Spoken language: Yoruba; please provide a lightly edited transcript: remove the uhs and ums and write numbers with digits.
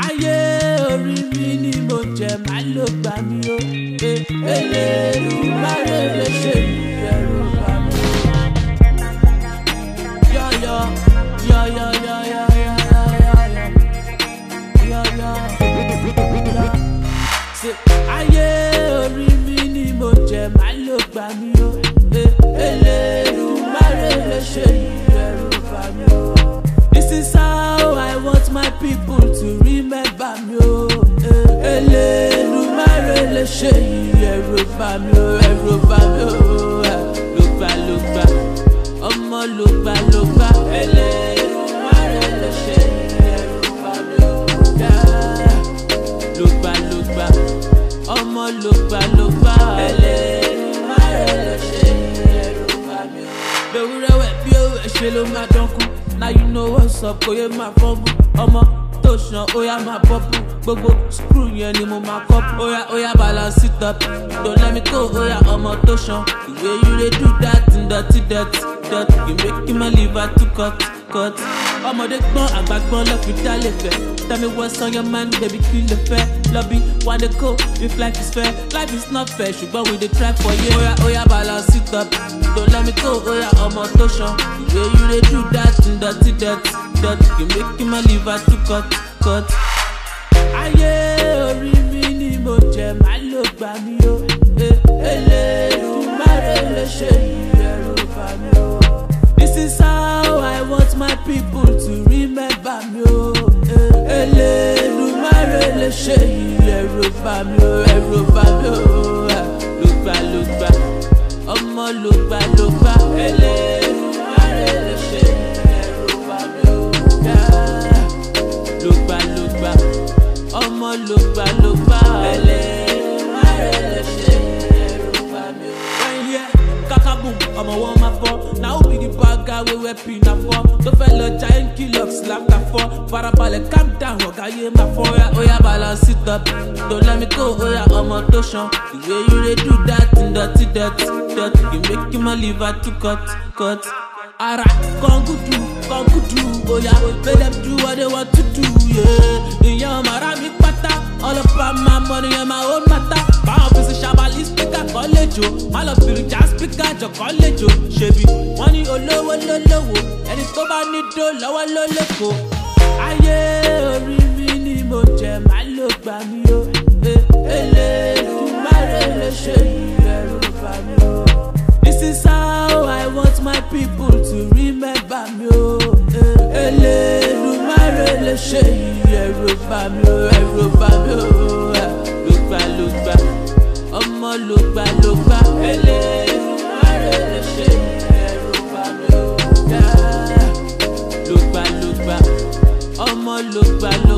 ayé orí mi ni mo jẹ má ló gbà mí o. Elédùmarè lè ṣe ìbẹ̀rù bá mi. Yọ̀yọ̀ ayé orí mi ni mo jẹ má ló gbà mí o. Elédùmarè lè ṣe ìbẹ̀rù bá mi o. This is how I want my people to remember me o. Elédùmarè lè ṣe ìbẹ̀rù bá mi o. Ẹ̀rù bá mi o. Lùgbà ọmọ lùgbà. Elédùmarè lè ṣe ìbẹ̀rù bá mi o. Lùgbà ọmọ lùgbà. Elédùmarè lè ṣe ìbẹ̀rù bá mi o. Bẹ̀wúrẹ́wẹ̀ bí owó ẹ̀ṣẹ̀ ló máa dánkù. Now you know what's up, kò yẹ máa fọ́nbù. Ọmọ tó ṣan óyá máa bọ́pù. Gbogbo screw yẹn ni mo máa kọ́pù. Óyá balance it up. Don't let me go, óyá ọmọ tó ṣan. The way you dey do that dirty. You make my liver to cut. Ọmọdé gbọ́n àgbà gbọ́n lọ́fi dá lè fẹ́. Tell me what's on your mind, baby, kí ló fẹ́. Lobby, wanna go, if life is fair. Life is not fair, ṣùgbọ́n we dey try for you. Óyá balance it up. Don't let me go, óyá ọmọ tó ṣan. The way you dey do that dirty. You make my liver to cut. Ayé orí mi ni mo jẹ má ló gbà mí o. Elédùmarè lè ṣe ìbẹ̀rù bá mi o. This is how I want my people to remember me o. Elédùmarè lè ṣe ìbẹ̀rù bá mi o. Ẹ̀rù bá mi o. Lùgbà ọmọ lùgbà. Elédùmarè lè ṣe ìbẹ̀rù bá mi o. Lùgbà ọmọ lùgbà. Elédùmarè lè ṣe ìbẹ̀rù bá mi o. When you hear kakabum, ọmọ wọn máa fọ́. Na who be the bad guy wey wear pinafore? Tó fẹ́ lọ giant kill up slap ka fọ́. Farabalẹ̀ calm down, ọ̀gá yé máa fọ́. Óyá balance it up. Don't let me go, óyá ọmọ tó ṣan. The way you dey do that dirty. You make my liver to cut. Ara kan gudu, óyá make them do what they want to do, yeah. Ìyẹn ọmọ ara mi pátá, all of my money and my own matter. Báwọn fi ṣe ṣàbálí speaker kan lẹ́jọ́, má lọ fìrì já speaker jọ kan lẹ́jọ́. Ṣebí wọ́n ní olówó lólówó, ẹni tó bá ní dó lọ́wọ́ ló lẹ́kọ̀ọ́. Ayé orí mi ni mo jẹ má ló gbà mí o. Elédùmarè lè ṣe ìbẹ̀rù bá mi o. This is how I want my people to remember me o. Elédùmarè lè ṣe ìbẹ̀rù bá mi o. Ẹ̀rù bá mi o. Lùgbà ọmọ lùgbà. Elédùmarè lè ṣe ìbẹ̀rù bá mi o. Lùgbà ọmọ lùgbà.